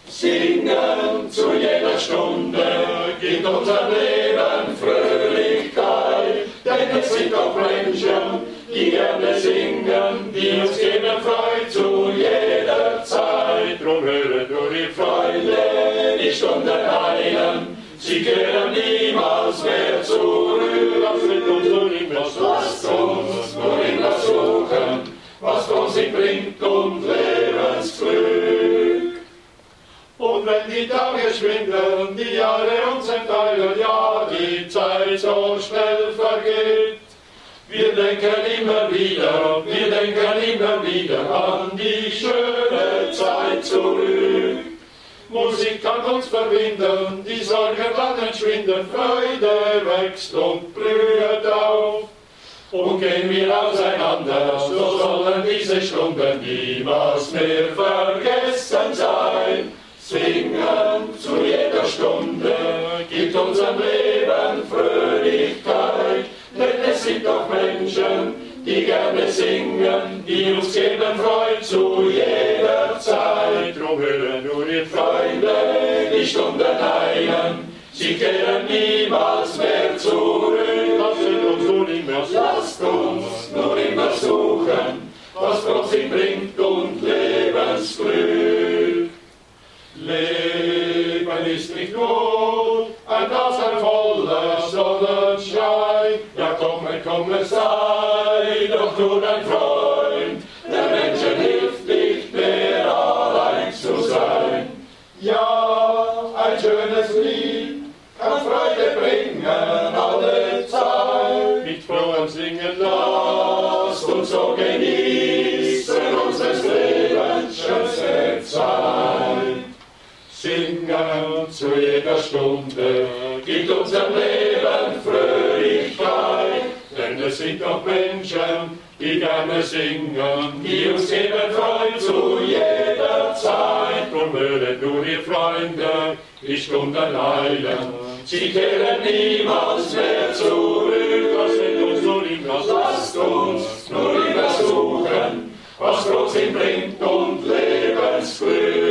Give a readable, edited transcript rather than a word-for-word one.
Singen zu jeder Stunde, gibt unser Leben Fröhlichkeit, denn es sind auch Menschen, die gerne singen, die uns geben Freude zu jeder Zeit. Drum höret nur die Freunde, die Stunden heilen, sie kehren niemals mehr zurück. Lasst uns nur immer suchen, was uns bringt und Lebensglück. Und wenn die Tage schwinden, die Jahre uns entteilen, ja, die Zeit so schnell vergeht, wir denken immer wieder an die schöne Zeit zurück. Musik kann uns verbinden, die Sorgen dann entschwinden, Freude wächst und blüht auf. Und gehen wir auseinander, so sollen diese Stunden niemals mehr vergessen sein. Singen zu jeder Stunde, gibt unserem Leben Fröhlichkeit, denn es sind doch Menschen, die gerne singen, die uns geben Freude zu jeder Zeit. Drum hören nur die Freunde, die Stunden heilen, sie kehren niemals mehr zurück. Lasst uns nur immer suchen, was Frohsinn bringt und Lebensglück. Leben ist nicht nur ein Dasein voller Sonnenschein. Ja, komme, sei doch nur dein Freund. Der Menschen hilft nicht mehr allein zu sein. Ja, ein schönes Lied kann Freude bringen alle Zeit. Mit frohem Singen lasst uns so genießen unseres Lebens schönste Zeit. Singen zu jeder Stunde, gibt unserem Leben Fröhlichkeit, denn es sind doch Menschen, die gerne singen, die uns geben Freude zu jeder Zeit. Drum höret nur ihr Freunde, die Stunden heilen, sie kehren niemals mehr zurück. Lasst uns nur immer suchen, was Frohsinn bringt und Lebensglück.